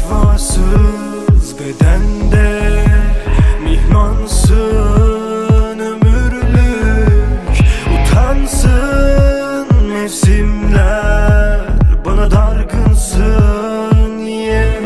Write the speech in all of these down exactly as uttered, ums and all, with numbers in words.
Şifasız bedende mihmansın ömürlük. Utansın mevsimler, bana dargınsın niye?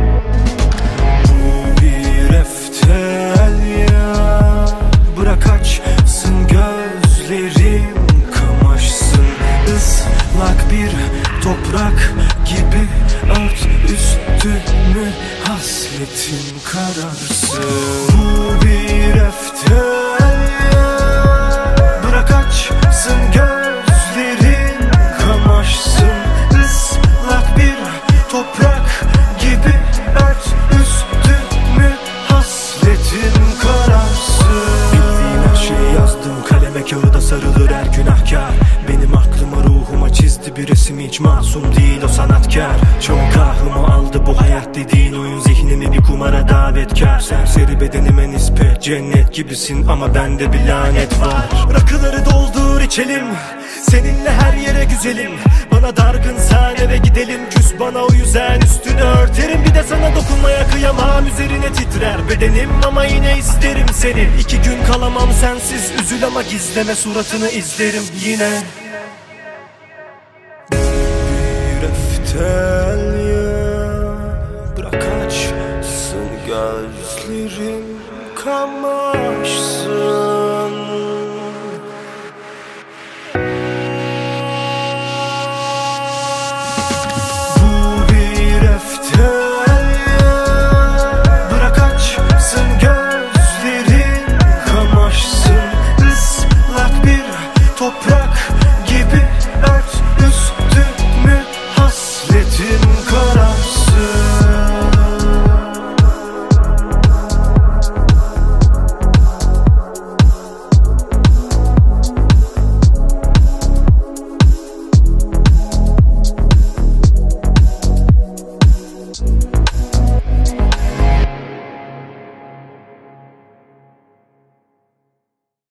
Bu bir eftel ya, bırak açsın gözlerim, kamaşsın ıslak bir toprak gibi. Ört üstümü, hasretin kararsın. Bu bir eftel ya, bırak açsın gözlerin, kamaşsın ıslak bir toprak gibi. Ört üstümü, hasretin kararsın. Bildiğin her şeyi yazdım kaleme, kağıda sarılır her günahkar. Benim aklıma ruhuma çizdi bir resim, hiç masum değil o sanatkar. Çok kahrımı aldı bu hayat dediğin oyun, zihnimi bir kumara davetkar. Serseri bedenime nispet cennet gibisin ama bende bir lanet var. Rakıları doldur içelim, seninle her yere güzelim. Bana dargınsan eve gidelim, küs bana o yüzden üstünü örterim. Bir de sana dokunmaya kıyamam, üzerine titrer bedenim ama yine isterim seni. İki gün kalamam sensiz, üzül ama gizleme suratını izlerim yine. Bir eftel ya, bırak açsın gözlerim, kamaşsın